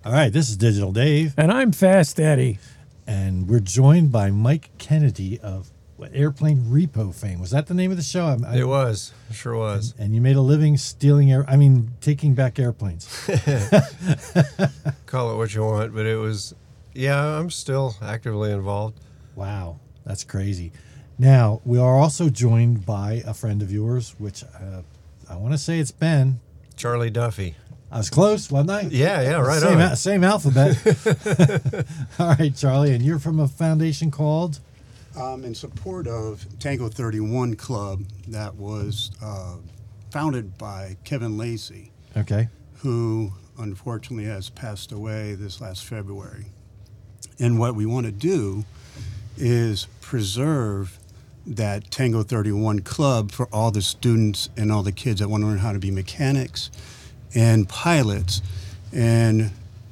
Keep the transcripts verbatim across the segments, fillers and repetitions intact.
All right, this is Digital Dave, And I'm Fast Eddie. and we're joined by Mike Kennedy of what, Airplane Repo fame. Was that the name of the show? I'm, I'm, It was. It sure was. And you made a living stealing air. I mean, taking back airplanes. Call it what you want, but it was, yeah, I'm still actively involved. Wow, that's crazy. Now, we are also joined by a friend of yours, which uh, I want to say it's Ben. Charlie Duffy. I was close, wasn't I? Yeah, yeah, right same, on. al- same alphabet. All right, Charlie, and you're from a foundation called? Um, in support of Tango thirty-one Club that was uh, founded by Kevin Lacey, Okay. who unfortunately has passed away this last February. And what we want to do is preserve that Tango thirty-one Club for all the students and all the kids that want to learn how to be mechanics and pilots. And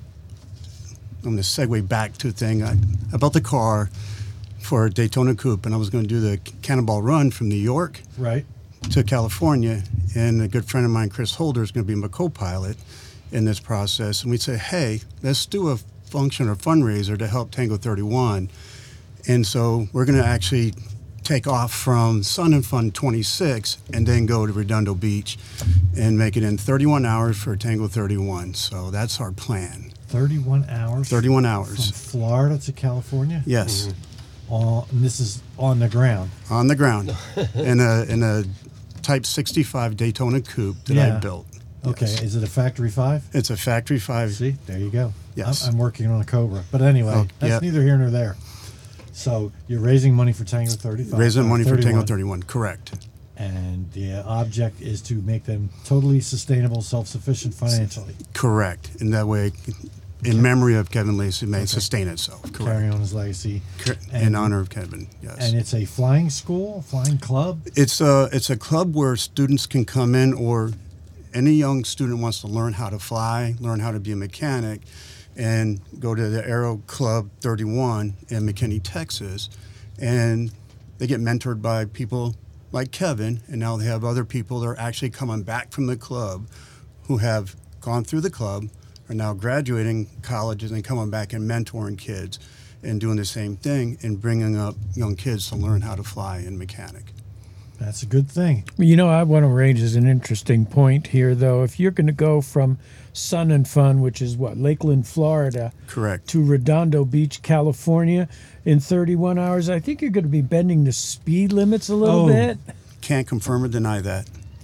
I'm going to segue back to a thing I, about the car for Daytona Coupe, and I was going to do the Cannonball Run from New York Right. to California, and a good friend of mine, Chris Holder, is going to be my co-pilot in this process. And we say, hey, let's do a function or fundraiser to help Tango thirty-one. And so we're going to actually take off from Sun and Fun twenty-six and then go to Redondo Beach and make it in thirty-one hours for Tango thirty-one. So that's our plan. thirty-one hours? thirty-one From hours. Florida to California? Yes, On, and this is on the ground. on the ground in a in a Type sixty-five Daytona Coupe that Yeah. I built. Okay. Yes. Is it a factory five? It's a factory five. See, there you go. Yes. I'm, I'm working on a Cobra. But anyway, Oh, that's yeah. neither here nor there. So you're raising money for Tango thirty-five. Raising uh, money for thirty-one, Tango thirty-one, correct. And the object is to make them totally sustainable, self-sufficient financially, Correct. In that way, in memory of Kevin Lacey, may sustain itself. Correct. carrying on his legacy. Cor- and- in honor of Kevin, yes. And it's a flying school, flying club. It's a, it's a club where students can come in, or any young student wants to learn how to fly, learn how to be a mechanic, and go to the Aero Club thirty-one in McKinney, Texas. And they get mentored by people like Kevin, and now they have other people that are actually coming back from the club who have gone through the club, are now graduating colleges and coming back and mentoring kids and doing the same thing and bringing up young kids to learn how to fly and mechanic. That's a good thing. You know, I want to raise an interesting point here, though. If you're going to go from Sun and Fun, which is what, Lakeland, Florida, Correct. to Redondo Beach, California, in thirty-one hours, I think you're going to be bending the speed limits a little Oh. bit. Can't confirm or deny that.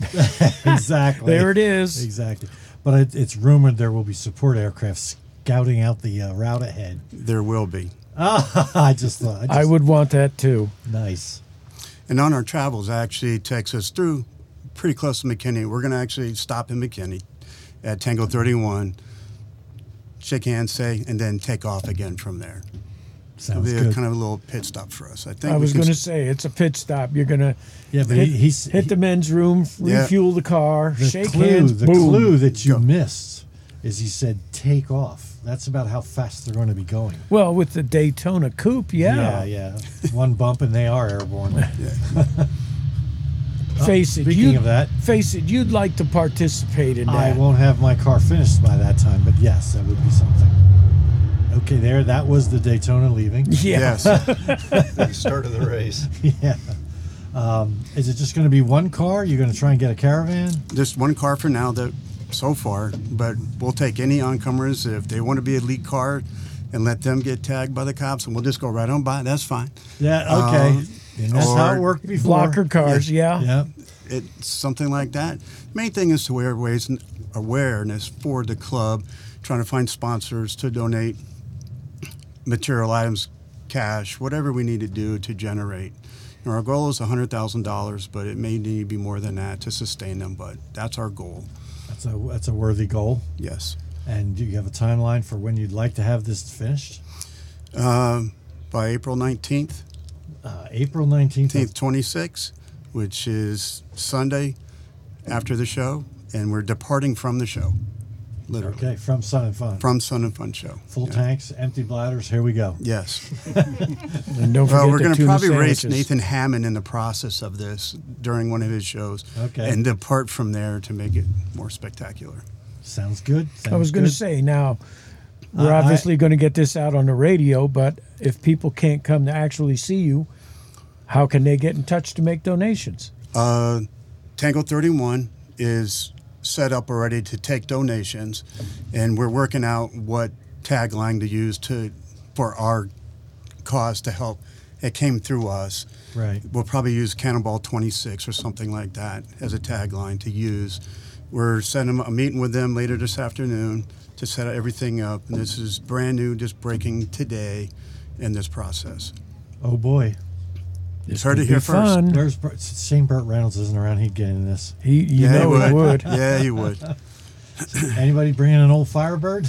Exactly. There it is. Exactly. But it, it's rumored there will be support aircraft scouting out the uh, route ahead. There will be. Ah, I just thought. I, just, I would want that, too. Nice. And on our travels, actually takes us through pretty close to McKinney. We're going to actually stop in McKinney at Tango thirty-one, shake hands, say, and then take off again from there. It'll Sounds be a good. kind of a little pit stop for us. I think I we was can going to s- say, it's a pit stop. You're going to Yeah, but hit, he, he's hit the he- men's room, Yeah. refuel the car, the shake clue. hands, the boom. clue that you Go. missed is he said take off. That's about how fast they're going to be going. Well, with the Daytona Coupe, yeah. yeah. yeah. One bump and they are airborne. Face it, Speaking you of that, face it, you'd like to participate in I that. won't have my car finished by that time, but yes, that would be something. Okay, there. That was the Daytona leaving. Yeah. Yes. The start of the race. Yeah. Um, is it just going to be one car? You're going to try and get a caravan? Just one car for now, that so far, but we'll take any oncomers. If they want to be a lead car and let them get tagged by the cops, and we'll just go right on by, that's fine. Yeah. Okay. Um, and that's how it or worked before. Blocker cars, yeah. Yeah. It's something like that. Main thing is to raise awareness for the club, trying to find sponsors to donate material items, cash, whatever we need to do to generate. And our goal is one hundred thousand dollars, but it may need to be more than that to sustain them, but that's our goal, That's a that's a worthy goal. yes. And do you have a timeline for when you'd like to have this finished? Um, by April nineteenth, Uh, April nineteenth. twenty-six, which is Sunday after the show, and we're departing from the show, literally. Okay, from Sun and Fun. From Sun and Fun Show. Full Yeah. tanks, empty bladders. Here we go. Yes. And don't forget Well, we're the going to tuna probably race sandwiches. Nathan Hammond in the process of this during one of his shows. Okay. And depart from there to make it more spectacular. Sounds good. Sounds I was going to good. say, now, We're I- obviously going to get this out on the radio, but if people can't come to actually see you, how can they get in touch to make donations? Uh, Tango thirty-one is set up already to take donations, and we're working out what tagline to use to for our cause to help. It came through us. Right. We'll probably use Cannonball twenty-six or something like that as a tagline to use. We're setting a meeting with them later this afternoon to set everything up. And this is brand new, just breaking today in this process. Oh boy. This Heard could it here be first. fun. There's Burt- Shane Burt Reynolds isn't around. He'd get in this. He, you Yeah, know he he would. would. Yeah, he would. Anybody bringing an old Firebird?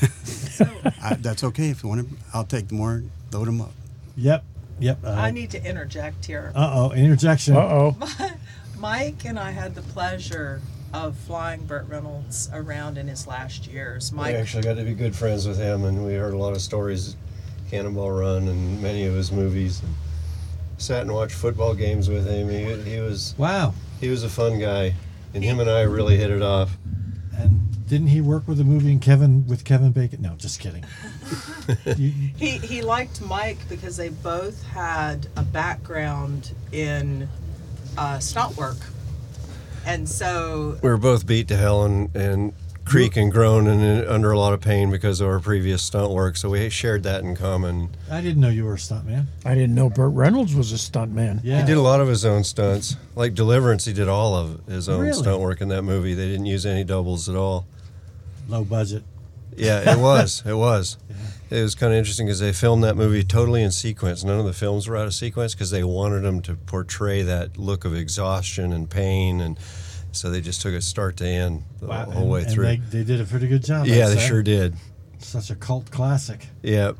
I, that's okay. If you want to, I'll take more, load them up. Yep. Yep. Uh I need to interject here. oh. Interjection. Uh oh. Mike and I had the pleasure of flying Burt Reynolds around in his last years. Mike, I actually got to be good friends with him, and we heard a lot of stories, Cannonball Run, and many of his movies. And sat and watched football games with him. He, he was Wow. he was a fun guy, and him and I really hit it off. And didn't he work with a movie in Kevin with Kevin Bacon? No, just kidding. You- he, he liked Mike because they both had a background in uh, stunt work. And so, We were both beat to hell and, and creak and groan and uh, under a lot of pain because of our previous stunt work, so we shared that in common. I didn't know you were a stuntman. I didn't know Burt Reynolds was a stuntman. Yeah. He did a lot of his own stunts. Like Deliverance, he did all of his own Really? stunt work in that movie. They didn't use any doubles at all. Low budget. Yeah, it was. It was. It was kind of interesting because they filmed that movie totally in sequence. None of the films were out of sequence because they wanted them to portray that look of exhaustion and pain, and so they just took it start to end the Wow. whole and, way and through. They, they did a pretty good job. yeah, I'd they say. sure did. Such a cult classic. Yeah, it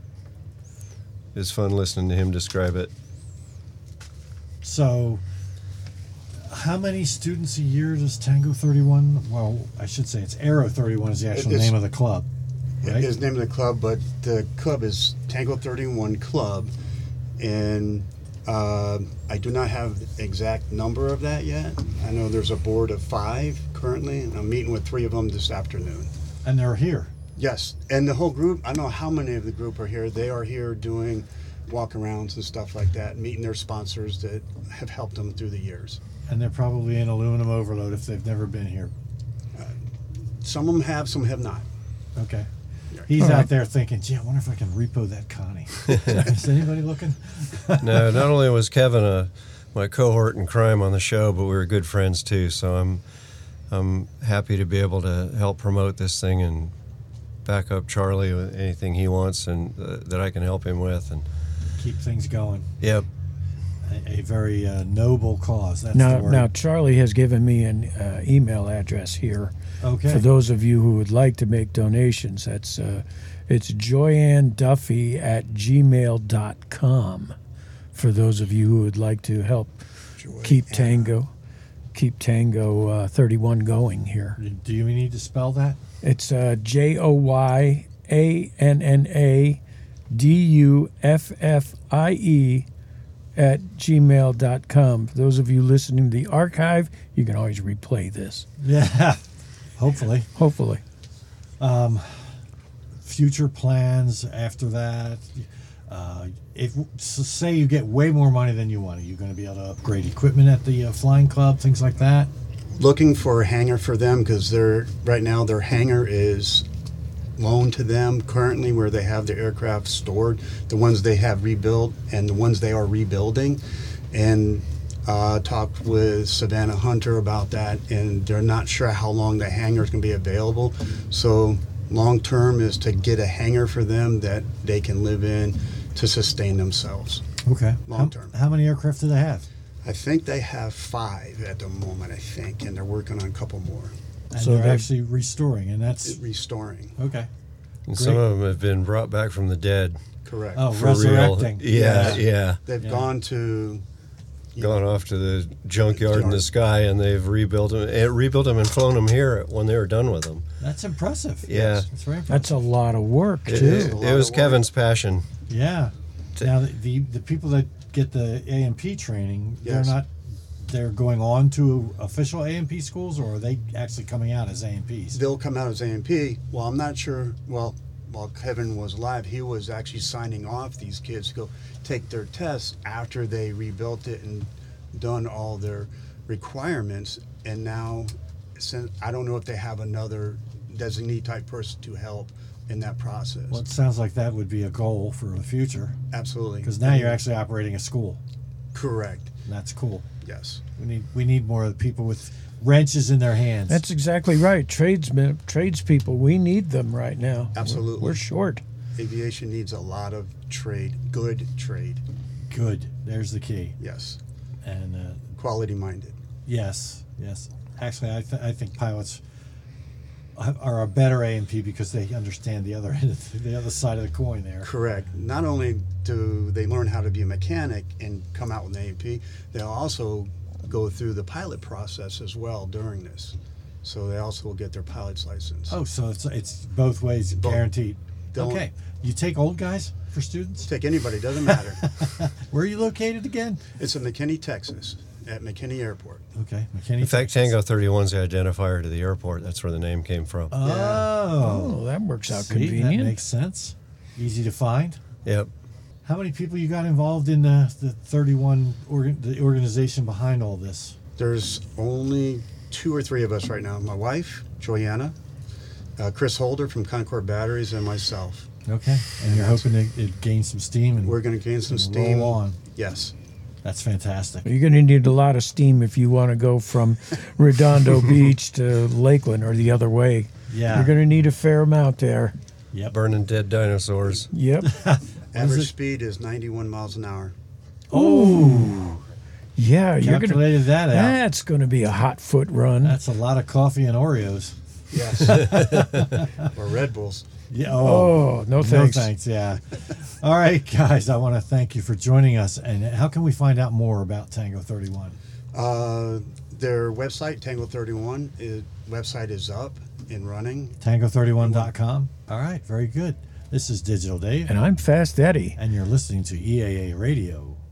was fun listening to him describe it. So, how many students a year does Tango thirty-one? Well, I should say it's Aero thirty-one is the actual It's- name of the club, right? His name of the club, but the club is Tango thirty-one Club, and uh, I do not have the exact number of that yet. I know there's a board of five currently, and I'm meeting with three of them this afternoon. And they're here. Yes, and the whole group, I don't know how many of the group are here. They are here doing walk-arounds and stuff like that, meeting their sponsors that have helped them through the years. And they're probably in aluminum overload if they've never been here. Some of them have, some have not. Okay. Yeah. He's All out right. there thinking, gee, I wonder if I can repo that Connie. Is anybody looking? No, not only was Kevin a my cohort in crime on the show, but we were good friends too. So I'm I'm happy to be able to help promote this thing and back up Charlie with anything he wants and uh, that I can help him with. And Keep things going. yep, A, a very uh, noble cause. That's Now, the word. now Charlie has given me an uh, email address here okay. for those of you who would like to make donations. That's uh, it's joyanne duffy at gmail dot com. For those of you who would like to help keep Tango, keep Tango uh, thirty-one going here. Do you need to spell that? It's uh, J O Y A N N A D U F F I E at gmail dot com. For those of you listening to the archive, you can always replay this, Yeah. Hopefully. hopefully. Future plans after that. Uh, if so say you get way more money than you want, are you going to be able to upgrade equipment at the uh, flying club, things like that? Looking for a hangar for them because they're right now their hangar is loaned to them currently where they have their aircraft stored, the ones they have rebuilt and the ones they are rebuilding. And uh, talked with Savannah Hunter about that, and they're not sure how long the hangar is going to be available. So long term is to get a hangar for them that they can live in to sustain themselves. Okay. Long How- term. How, many aircraft do they have? I think they have five at the moment, I think, and they're working on a couple more. And So they're they've- actually restoring, and that's Restoring, okay. and Great. some of them have been brought back from the dead correct. Oh, for resurrecting. real. Yeah, yeah, They've Yeah. gone to you Gone know, off to the junkyard in the Yard. sky, and they've rebuilt them, and rebuilt them, and flown them here when they were done with them. That's impressive. Yeah. That's very impressive. That's a lot of work, It, too. it- a lot it was of work. Kevin's passion. Yeah. To- Now the, the the people that get the A M P training, Yes. they're not. They're going on to official A M P schools, or are they actually coming out as A M Ps? they'll come out as A M P. Well, I'm not sure. Well, while Kevin was alive, he was actually signing off these kids to go take their tests after they rebuilt it and done all their requirements. And now, since I don't know if they have another designee type person to help in that process. Well, it sounds like that would be a goal for the future, Absolutely. because now you're actually operating a school. Correct. And that's cool. Yes. We need we need more of the people with wrenches in their hands. That's exactly right. Tradesmen, tradespeople, we need them right now. We're- Absolutely. We're, short. Aviation needs a lot of trade, good trade. good. There's the key. Yes. And uh, Quality minded. yes, yes. Actually, I, th- I think pilots are a better A and P because they understand the other end of the other side of the coin there. Correct. Not only do they learn how to be a mechanic and come out with an A and P, they'll also go through the pilot process as well during this. So they also will get their pilot's license. Oh, so it's it's both ways Both. guaranteed. Don't- Okay. You take old guys for students? Take anybody, doesn't matter. Where are you located again? It's in McKinney, Texas, at McKinney Airport. Okay, McKinney. In fact, Tango thirty-one is the identifier to the airport. That's where the name came from. Oh, Oh, that works out see, convenient. That makes sense. Easy to find. Yep. How many people you got involved in the, the thirty-one organ, the organization behind all this? There's only two or three of us right now. My wife, Joanna, uh, Chris Holder from Concord Batteries, and myself. Okay, and you're hoping to it gain some steam and We're going to gain some and steam. roll on. Yes. That's fantastic. You're going to need a lot of steam if you want to go from Redondo Beach to Lakeland or the other way. Yeah. You're going to need a fair amount there. Yep. Burning dead dinosaurs. Yep. Average it? speed is ninety-one miles an hour. Oh, Yeah, you're going to. calculated that out. That's going to be a hot foot run. That's a lot of coffee and Oreos. Yes. Or Red Bulls. Yeah. Oh, no thanks. No thanks. Yeah. All right, guys. I want to thank you for joining us. And how can we find out more about Tango thirty-one? Uh, their website, Tango thirty-one, is, website is up and running. tango thirty-one dot com. All right. Very good. This is Digital Dave, And I'm Fast Eddie. and you're listening to E A A Radio.